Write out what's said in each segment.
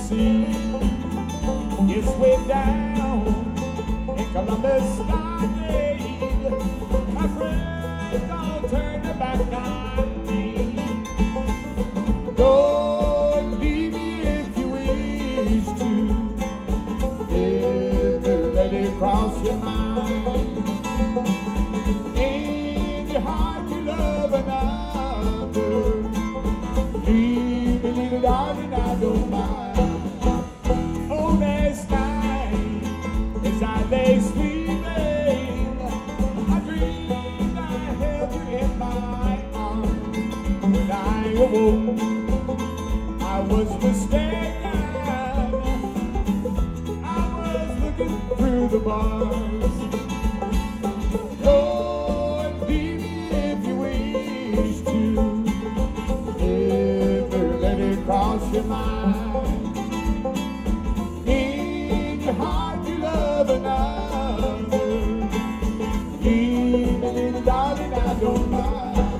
sea. It's way down in Columbus, Stargate. My friends don't turn their back on me. Don't leave me if you wish to. Never let it cross your mind. In your heart you love another. Leave me, little darling, I don't mind. Oh, last night, as I lay sleeping, I dreamed I held you in my arms. When I awoke, I was mistaken. I was looking through the bars. Lord, leave me if you wish to. Never let it cross your mind. In your heart you love another. Leave me, little darling, I don't mind.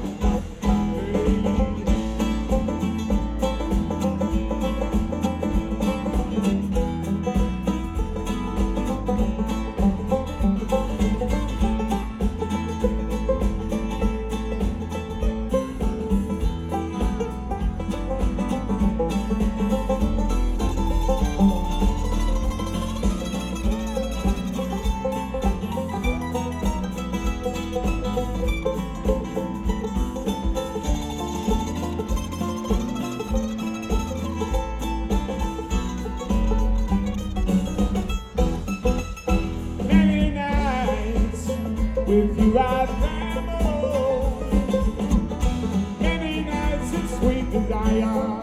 With you I've rambled, many nights as sweet as I am.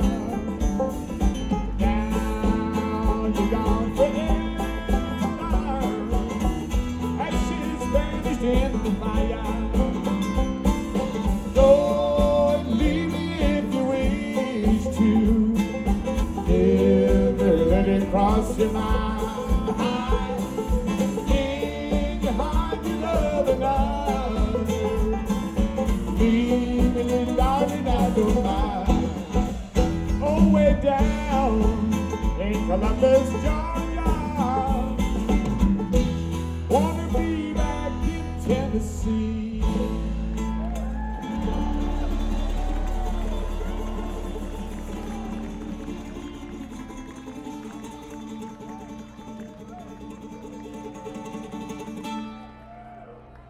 Now you're gone forever, ashes vanished in the fire. Lord, leave me if you wish to. Never let it cross your mind. Leave me, little darling, I don't mind. Oh, way down in Columbus, Georgia.